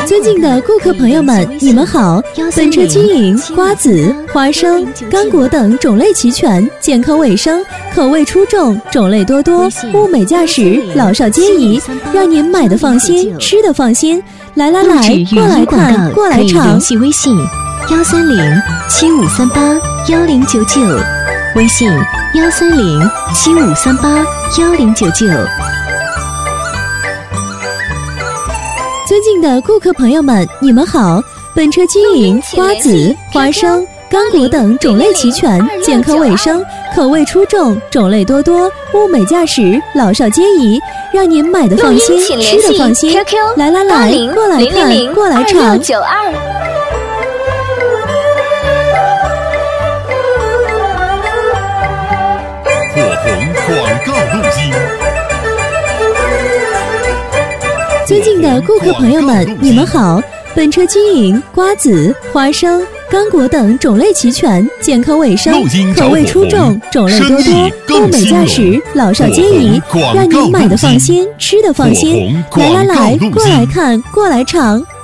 尊敬的顾客朋友们，你们好！本车均营瓜子、花生、干果等种类齐全，健康卫生，口味出众，种类多多，物美价实，老少皆宜，让您买的放心，吃的放心。来，过来看，过来尝。 联系微信13075381099，微信13075381099。 尊敬的顾客朋友们，你们好！本车均营瓜子、花生、干果等种类齐全，健康卫生，口味出众，种类多多，物美价实，老少皆宜，让您买的放心，吃的放心。来，过来看，过来尝。 火红广告录音。 尊敬的顾客朋友们，你们好！本车均营瓜子、花生、干果等种类齐全，健康卫生，口味出众，种类多多，物美价实，老少皆宜，让您买的放心，吃的放心。来，过来看，过来尝。